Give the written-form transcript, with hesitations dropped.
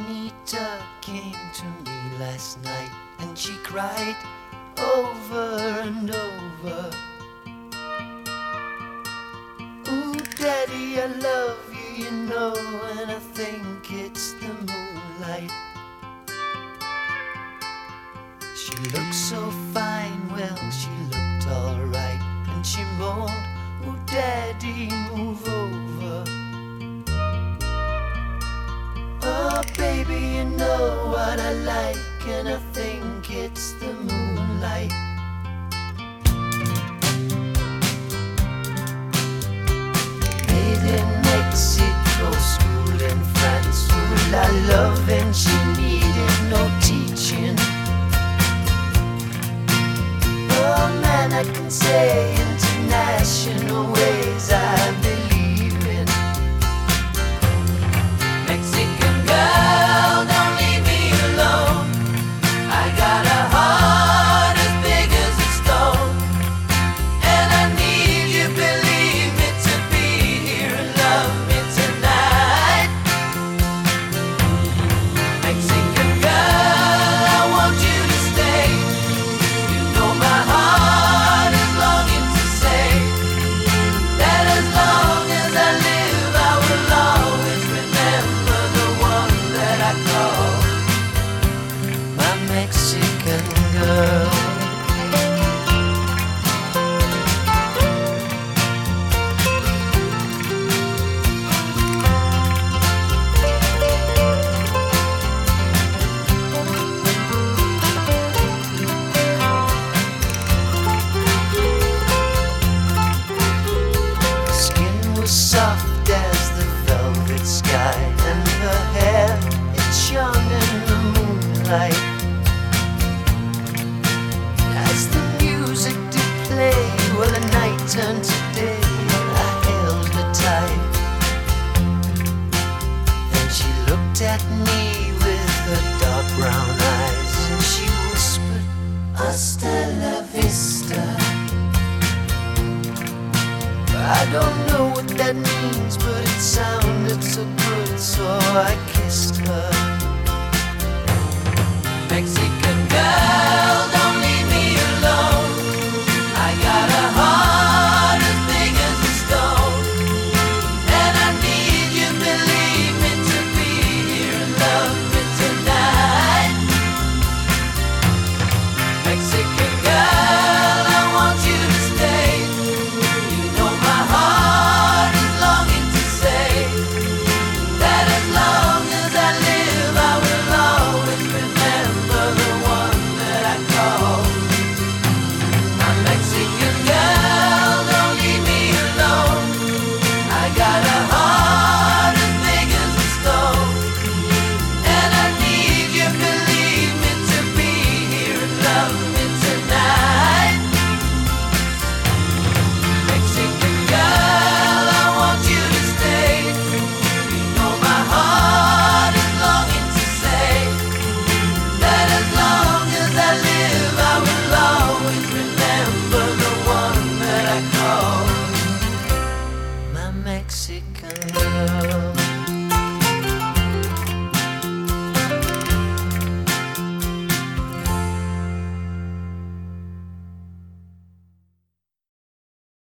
Anita came to me last night and she cried over and over. Ooh, Daddy, I love you, you know, and I think it's the moonlight. She looked so fine, well, she looked alright, and she moaned, ooh, Daddy, move over. Oh, baby, you know what I like, and I think it's the moonlight. Made in Mexico, schooled in France, full of love, and she needed no teaching. Oh man, I can say international ways I believe in. Mexican girl, don't leave me alone. I got a heart as big as a stone, and I need you, believe me, to be here and love me tonight. Mexican girl, I want you to stay. You know my heart is longing to say that as long as I live, I will always remember the one that I call my Mexican girl. Skin was soft as the velvet sky, and her hair, it shone in the moonlight. As the music did play, well, the night turned to day, I held her tight. Then she looked at me with her dark brown eyes, and she whispered, hasta la vista. I don't know what that means, but it sounded so good, so I kissed her. Mexican girl,